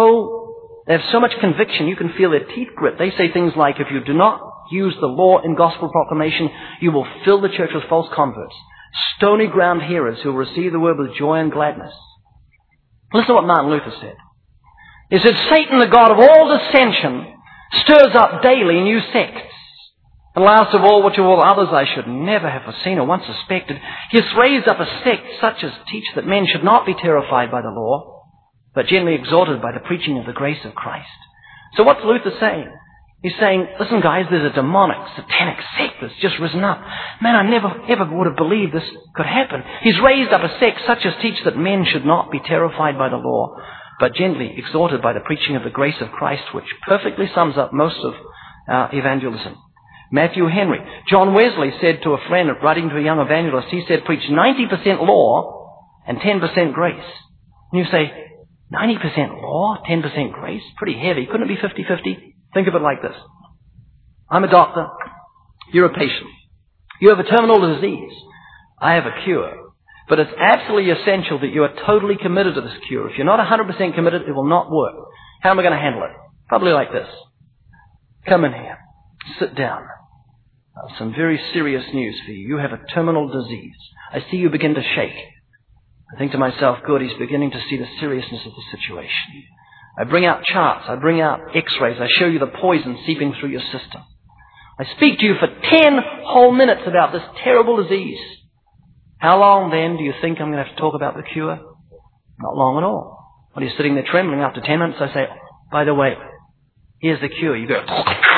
so, they have so much conviction, you can feel their teeth grit. They say things like, if you do not use the law in gospel proclamation, you will fill the church with false converts, stony ground hearers who will receive the word with joy and gladness. Listen to what Martin Luther said. He said, Satan, the god of all dissension, stirs up daily new sects. And last of all, which of all others I should never have foreseen or once suspected, he has raised up a sect such as teach that men should not be terrified by the law, but gently exhorted by the preaching of the grace of Christ. So what's Luther saying? He's saying, listen guys, there's a demonic, satanic sect that's just risen up. Man, I never, ever would have believed this could happen. He's raised up a sect such as teach that men should not be terrified by the law, but gently exhorted by the preaching of the grace of Christ, which perfectly sums up most of our evangelism. Matthew Henry. John Wesley said to a friend, writing to a young evangelist, he said, preach ninety percent law and ten percent grace. And you say, ninety percent law, ten percent grace? Pretty heavy. Couldn't it be fifty-fifty? Think of it like this. I'm a doctor. You're a patient. You have a terminal disease. I have a cure. But it's absolutely essential that you are totally committed to this cure. If you're not one hundred percent committed, it will not work. How am I going to handle it? Probably like this. Come in here. Sit down. I have some very serious news for you. You have a terminal disease. I see you begin to shake. I think to myself, good, he's beginning to see the seriousness of the situation. I bring out charts. I bring out x-rays. I show you the poison seeping through your system. I speak to you for ten whole minutes about this terrible disease. How long then do you think I'm going to have to talk about the cure? Not long at all. When you're sitting there trembling after ten minutes, I say, by the way, here's the cure. You go,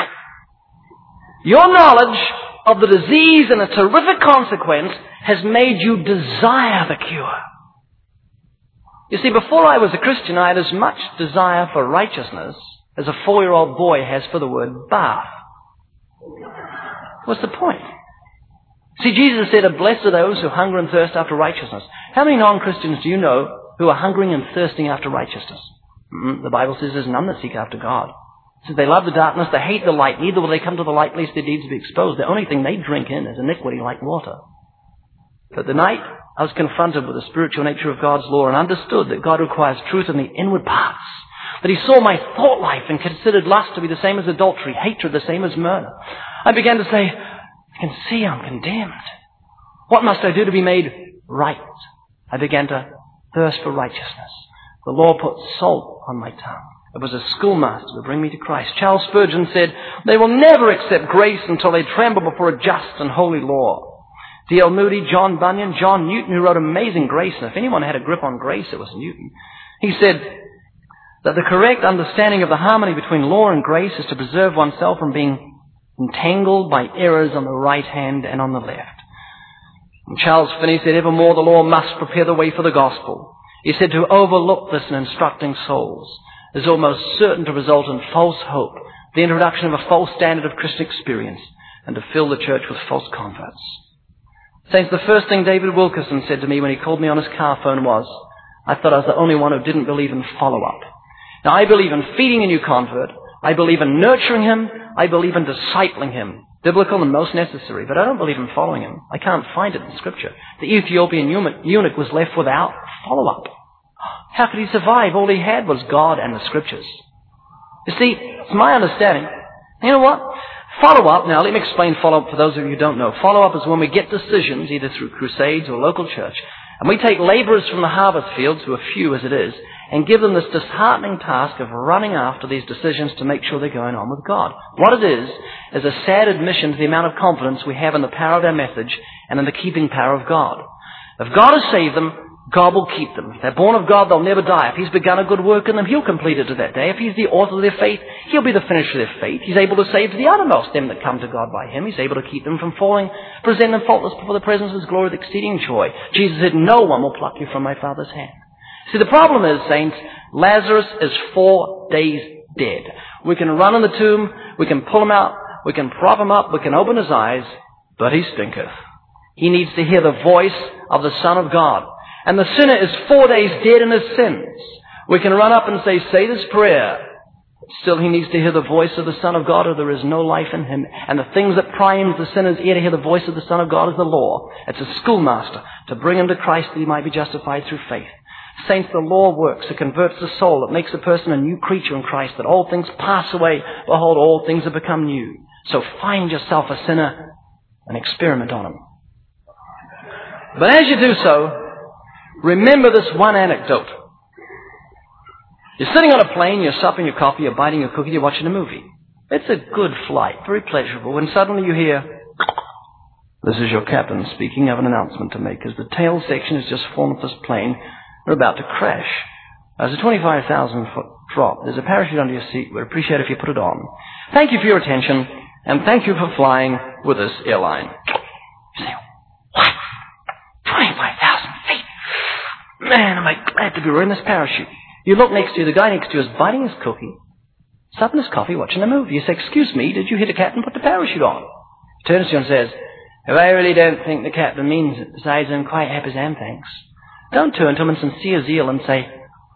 your knowledge of the disease and its horrific consequence has made you desire the cure. You see, before I was a Christian, I had as much desire for righteousness as a four-year-old boy has for the word bath. What's the point? See, Jesus said, blessed are those who hunger and thirst after righteousness. How many non-Christians do you know who are hungering and thirsting after righteousness? Mm-hmm. The Bible says there's none that seek after God. It says they love the darkness, they hate the light, neither will they come to the light lest their deeds be exposed. The only thing they drink in is iniquity like water. But the night I was confronted with the spiritual nature of God's law and understood that God requires truth in the inward parts, that he saw my thought life and considered lust to be the same as adultery, hatred the same as murder, I began to say, I can see I'm condemned. What must I do to be made right? I began to thirst for righteousness. The law put salt on my tongue. It was a schoolmaster to bring me to Christ. Charles Spurgeon said, they will never accept grace until they tremble before a just and holy law. D L Moody, John Bunyan, John Newton, who wrote Amazing Grace, and if anyone had a grip on grace, it was Newton. He said that the correct understanding of the harmony between law and grace is to preserve oneself from being entangled by errors on the right hand and on the left. And Charles Finney said, evermore the law must prepare the way for the gospel. He said to overlook this in instructing souls is almost certain to result in false hope, the introduction of a false standard of Christian experience, and to fill the church with false converts. Saints, the first thing David Wilkerson said to me when he called me on his car phone was, I thought I was the only one who didn't believe in follow-up. Now, I believe in feeding a new convert. I believe in nurturing him. I believe in discipling him. Biblical and most necessary. But I don't believe in following him. I can't find it in Scripture. The Ethiopian eunuch was left without follow-up. How could he survive? All he had was God and the Scriptures. You see, it's my understanding. You know what? Follow-up, now let me explain follow-up for those of you who don't know. Follow-up is when we get decisions, either through crusades or local church, and we take laborers from the harvest fields, who are few as it is, and give them this disheartening task of running after these decisions to make sure they're going on with God. What it is, is a sad admission to the amount of confidence we have in the power of our message and in the keeping power of God. If God has saved them, God will keep them. If they're born of God, they'll never die. If He's begun a good work in them, He'll complete it to that day. If He's the author of their faith, He'll be the finisher of their faith. He's able to save to the uttermost them that come to God by Him. He's able to keep them from falling, present them faultless before the presence of His glory with exceeding joy. Jesus said, no one will pluck you from my Father's hand. See, the problem is, saints, Lazarus is four days dead. We can run in the tomb, we can pull him out, we can prop him up, we can open his eyes, but he stinketh. He needs to hear the voice of the Son of God. And the sinner is four days dead in his sins. We can run up and say, say this prayer. Still, he needs to hear the voice of the Son of God, or there is no life in him. And the things that primes the sinner's ear to hear the voice of the Son of God is the law. It's a schoolmaster to bring him to Christ that he might be justified through faith. Saints, the law works. It converts the soul. It makes a person a new creature in Christ, that all things pass away. Behold, all things have become new. So find yourself a sinner and experiment on him. But as you do so, remember this one anecdote. You're sitting on a plane, you're supping your coffee, you're biting your cookie, you're watching a movie. It's a good flight, very pleasurable, when suddenly you hear, this is your captain speaking of an announcement to make, as the tail section has just fallen off this plane. We're about to crash. There's a twenty-five thousand foot drop. There's a parachute under your seat. We'd appreciate it if you put it on. Thank you for your attention, and thank you for flying with this airline. You say, what? twenty-five thousand feet? Man, am I glad to be wearing this parachute. You look next to you, the guy next to you is biting his cookie, supping his coffee, watching a movie. You say, excuse me, did you hear the captain put the parachute on? He turns to you and says, if I really don't think the captain means it, besides I'm quite happy as I am, thanks. Don't turn to him in sincere zeal and say,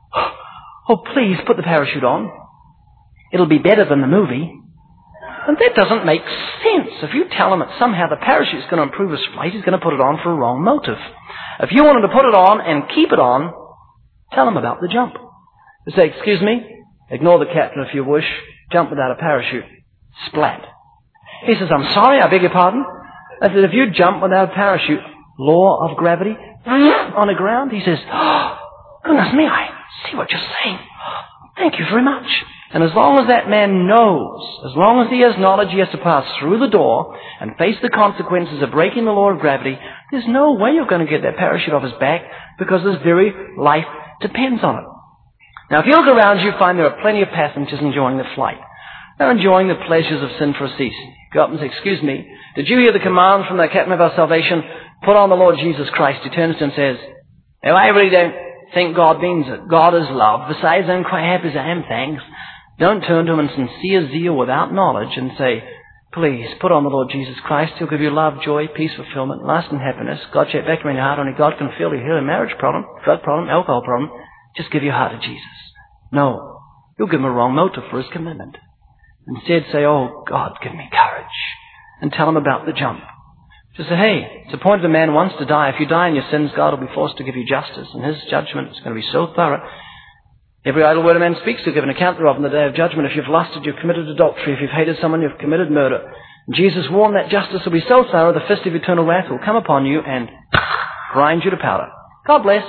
oh, please put the parachute on. It'll be better than the movie. And that doesn't make sense. If you tell him that somehow the parachute is going to improve his flight, he's going to put it on for a wrong motive. If you want him to put it on and keep it on, tell him about the jump. You say, excuse me, ignore the captain if you wish, jump without a parachute. Splat. He says, I'm sorry, I beg your pardon. I said, if you jump without a parachute, law of gravity, on the ground, he says, oh, goodness me, I see what you're saying. Thank you very much. And as long as that man knows, as long as he has knowledge he has to pass through the door and face the consequences of breaking the law of gravity, there's no way you're going to get that parachute off his back, because his very life depends on it. Now, if you look around you, find there are plenty of passengers enjoying the flight. They're enjoying the pleasures of sin for a season. Go up and say, excuse me, did you hear the command from the captain of our salvation? Put on the Lord Jesus Christ. He turns to him and says, if I really don't think God means it. God is love. Besides, I'm quite happy as I am, thanks. Don't turn to him in sincere zeal without knowledge and say, please, put on the Lord Jesus Christ. He'll give you love, joy, peace, fulfillment, lasting happiness. God shaped vacuum in your heart. Only God can fill you. Heal a marriage problem, drug problem, alcohol problem. Just give your heart to Jesus. No. You'll give him a wrong motive for his commitment. Instead, say, oh, God, give me courage. And tell him about the jump. Just say, hey, it's appointed a man once to die. If you die in your sins, God will be forced to give you justice. And his judgment is going to be so thorough. Every idle word a man speaks will give an account thereof in the day of judgment. If you've lusted, you've committed adultery. If you've hated someone, you've committed murder. And Jesus warned that justice will be so thorough, the fist of eternal wrath will come upon you and grind you to powder. God bless.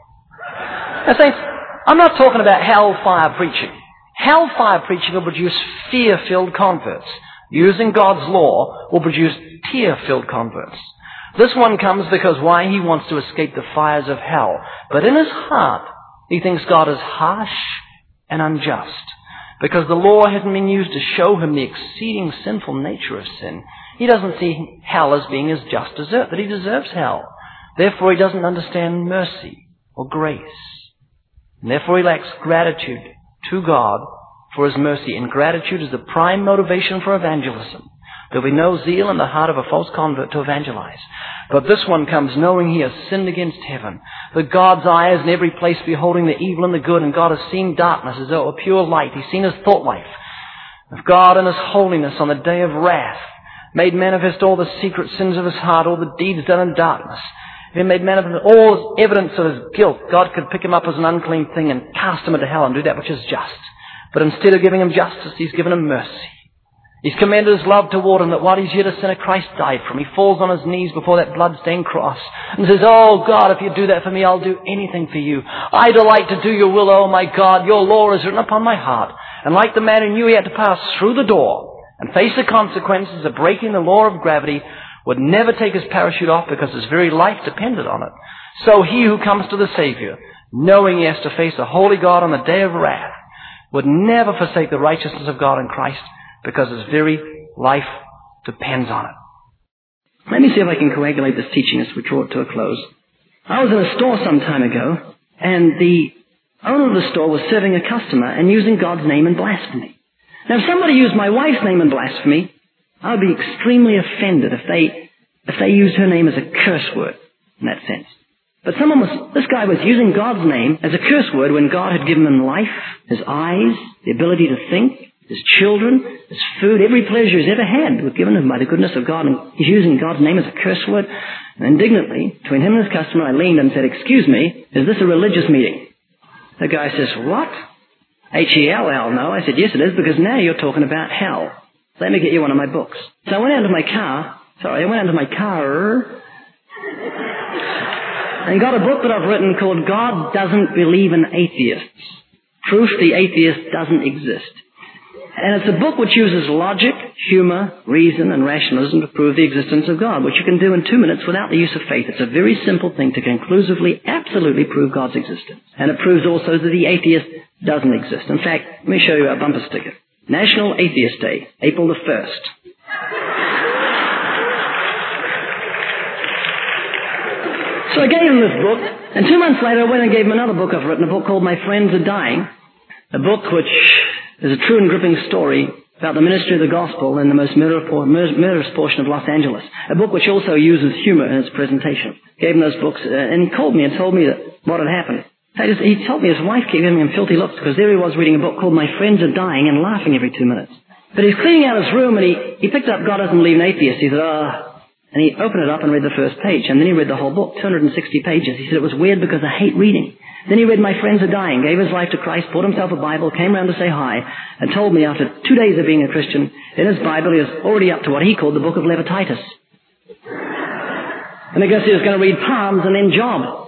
Now, saints, I'm not talking about hellfire preaching. Hellfire preaching will produce fear-filled converts. Using God's law will produce tear-filled converts. This one comes because why? He wants to escape the fires of hell. But in his heart, he thinks God is harsh and unjust, because the law hasn't been used to show him the exceeding sinful nature of sin. He doesn't see hell as being his just desert, that he deserves hell. Therefore, he doesn't understand mercy or grace. And therefore, he lacks gratitude to God for his mercy. And gratitude is the prime motivation for evangelism. There'll be no zeal in the heart of a false convert to evangelize. But this one comes knowing he has sinned against heaven. That God's eye is in every place beholding the evil and the good, and God has seen darkness as though a pure light. He's seen his thought life of God in his holiness on the day of wrath, made manifest all the secret sins of his heart, all the deeds done in darkness. He made manifest all evidence of his guilt. God could pick him up as an unclean thing and cast him into hell and do that which is just. But instead of giving him justice, he's given him mercy. He's commended his love toward him, that while he's yet a sinner, Christ died for him. He falls on his knees before that blood-stained cross and says, "Oh God, if you do that for me, I'll do anything for you. I delight to do your will, oh my God. Your law is written upon my heart." And like the man who knew he had to pass through the door and face the consequences of breaking the law of gravity, would never take his parachute off because his very life depended on it, so he who comes to the Savior, knowing he has to face a holy God on the day of wrath, would never forsake the righteousness of God in Christ because his very life depends on it. Let me see if I can coagulate this teaching as we draw it to a close. I was in a store some time ago, and the owner of the store was serving a customer and using God's name in blasphemy. Now, if somebody used my wife's name in blasphemy, I would be extremely offended if they if they used her name as a curse word in that sense. But someone was, this guy was using God's name as a curse word when God had given him life, his eyes, the ability to think, his children, his food, every pleasure he's ever had was given him by the goodness of God, and he's using God's name as a curse word. And indignantly, between him and his customer, I leaned and said, "Excuse me, is this a religious meeting?" The guy says, "What? H E L L, no." I said, "Yes, it is, because now you're talking about hell. Let me get you one of my books." So I went out to my car, sorry, I went out to my car and got a book that I've written called God Doesn't Believe in Atheists. Proof the Atheist Doesn't Exist. And it's a book which uses logic, humor, reason, and rationalism to prove the existence of God, which you can do in two minutes without the use of faith. It's a very simple thing to conclusively, absolutely prove God's existence. And it proves also that the atheist doesn't exist. In fact, let me show you a bumper sticker. National Atheist Day, April the first. So I gave him this book, and two months later I went and gave him another book I've written, a book called My Friends Are Dying, a book which is a true and gripping story about the ministry of the gospel in the most murderous portion of Los Angeles, a book which also uses humor in its presentation. Gave him those books, uh, and he called me and told me that what had happened. He told me his wife kept giving him filthy looks because there he was reading a book called My Friends Are Dying and laughing every two minutes. But he's cleaning out his room, and he, he picked up God Doesn't Believe in Atheists. He said, "Ah." And he opened it up and read the first page, and then he read the whole book, two hundred sixty pages. He said it was weird because I hate reading. Then he read My Friends Are Dying, gave his life to Christ, bought himself a Bible, came round to say hi, and told me after two days of being a Christian, in his Bible he was already up to what he called the book of Levititis. And I guess he was going to read Psalms and then Job.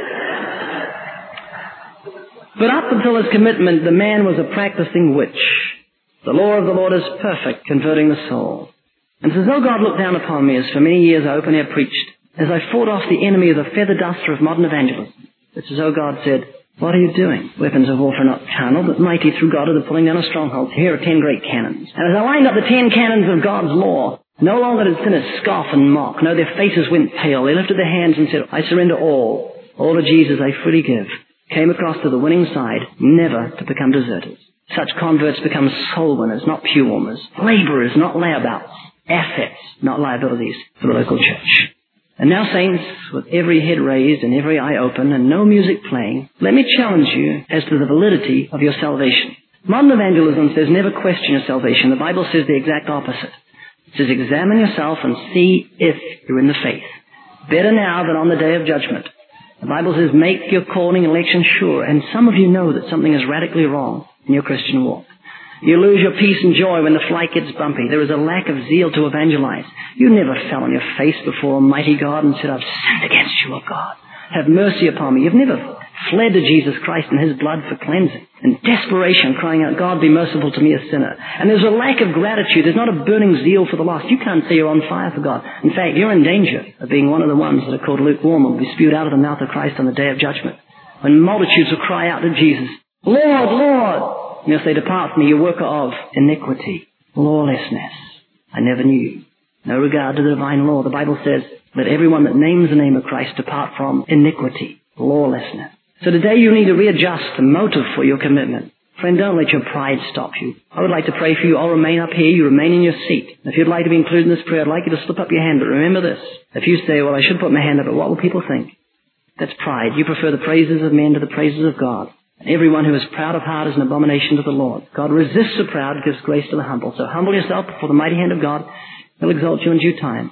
But up until his commitment, the man was a practicing witch. The law of the Lord is perfect, converting the soul. And it's as though God looked down upon me, as for many years I open-air preached, as I fought off the enemy of the feather duster of modern evangelism. It's as though God said, "What are you doing? Weapons of warfare not carnal, but mighty through God to the pulling down of strongholds. Here are ten great cannons." And as I lined up the ten cannons of God's law, no longer did sinners scoff and mock. No, their faces went pale. They lifted their hands and said, "I surrender all. All to Jesus I freely give." Came across to the winning side, never to become deserters. Such converts become soul winners, not pew warmers. Laborers, not layabouts. Assets, not liabilities for the local church. And now, saints, with every head raised and every eye open and no music playing, let me challenge you as to the validity of your salvation. Modern evangelism says never question your salvation. The Bible says the exact opposite. It says examine yourself and see if you're in the faith. Better now than on the day of judgment. The Bible says make your calling and election sure. And some of you know that something is radically wrong in your Christian walk. You lose your peace and joy when the flight gets bumpy. There is a lack of zeal to evangelize. You never fell on your face before Almighty God and said, "I've sinned against you, O God. Have mercy upon me." You've never fled to Jesus Christ and His blood for cleansing. In desperation, crying out, "God, be merciful to me, a sinner." And there's a lack of gratitude. There's not a burning zeal for the lost. You can't say you're on fire for God. In fact, you're in danger of being one of the ones that are called lukewarm and will be spewed out of the mouth of Christ on the day of judgment. When multitudes will cry out to Jesus, "Lord, Lord." And he'll say, "Depart from me, you worker of iniquity, lawlessness. I never knew you." No regard to the divine law. The Bible says, "Let everyone that names the name of Christ depart from iniquity, lawlessness." So today you need to readjust the motive for your commitment. Friend, don't let your pride stop you. I would like to pray for you. I'll remain up here. You remain in your seat. If you'd like to be included in this prayer, I'd like you to slip up your hand. But remember this. If you say, "Well, I should put my hand up, but what will people think?" That's pride. You prefer the praises of men to the praises of God. Everyone who is proud of heart is an abomination to the Lord. God resists the proud, gives grace to the humble. So humble yourself before the mighty hand of God. He'll exalt you in due time.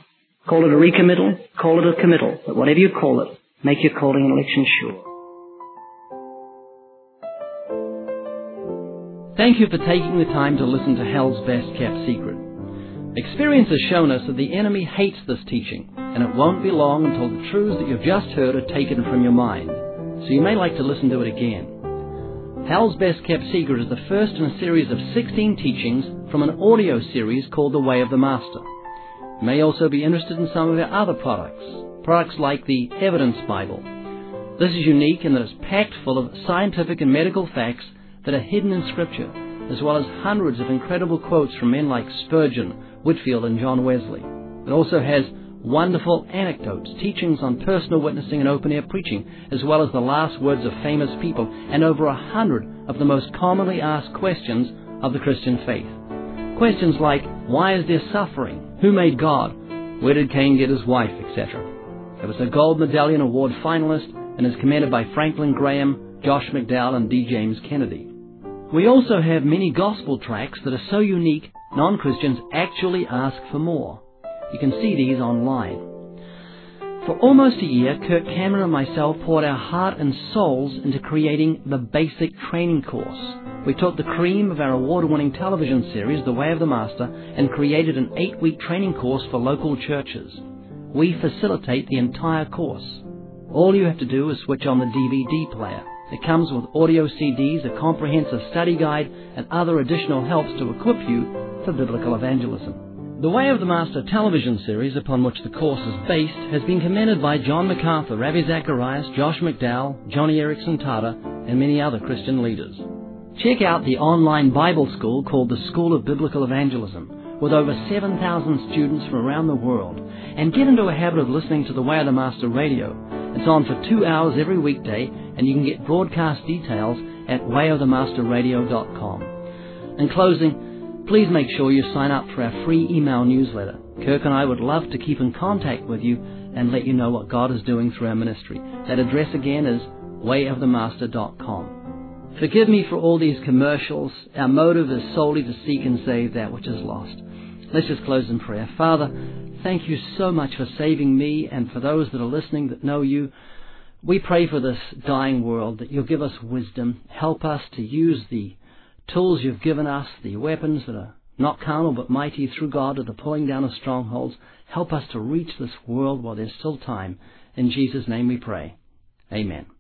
Call it a recommittal, call it a committal, but whatever you call it, make your calling and election sure. Thank you for taking the time to listen to Hell's Best Kept Secret. Experience has shown us that the enemy hates this teaching, and it won't be long until the truths that you've just heard are taken from your mind, so you may like to listen to it again. Hell's Best Kept Secret is the first in a series of sixteen teachings from an audio series called The Way of the Master. You may also be interested in some of our other products, products like the Evidence Bible. This is unique in that it's packed full of scientific and medical facts that are hidden in Scripture, as well as hundreds of incredible quotes from men like Spurgeon, Whitfield and John Wesley. It also has wonderful anecdotes, teachings on personal witnessing and open-air preaching, as well as the last words of famous people, and over a hundred of the most commonly asked questions of the Christian faith. Questions like, why is there suffering? Who made God? Where did Cain get his wife, et cetera. It was a Gold Medallion Award finalist and is commended by Franklin Graham, Josh McDowell and D. James Kennedy. We also have many gospel tracts that are so unique, non-Christians actually ask for more. You can see these online. For almost a year, Kirk Cameron and myself poured our heart and souls into creating the basic training course. We took the cream of our award-winning television series, The Way of the Master, and created an eight-week training course for local churches. We facilitate the entire course. All you have to do is switch on the D V D player. It comes with audio C Ds, a comprehensive study guide, and other additional helps to equip you for biblical evangelism. The Way of the Master television series, upon which the course is based, has been commended by John MacArthur, Ravi Zacharias, Josh McDowell, Johnny Erickson Tada, and many other Christian leaders. Check out the online Bible school called the School of Biblical Evangelism, with over seven thousand students from around the world, and get into a habit of listening to the Way of the Master radio. It's on for two hours every weekday, and you can get broadcast details at way of the master radio dot com. In closing, please make sure you sign up for our free email newsletter. Kirk and I would love to keep in contact with you and let you know what God is doing through our ministry. That address again is way of the master dot com. Forgive me for all these commercials. Our motive is solely to seek and save that which is lost. Let's just close in prayer. Father, thank you so much for saving me and for those that are listening that know you. We pray for this dying world that you'll give us wisdom. Help us to use the tools you've given us, the weapons that are not carnal but mighty through God to the pulling down of strongholds. Help us to reach this world while there's still time. In Jesus' name we pray. Amen.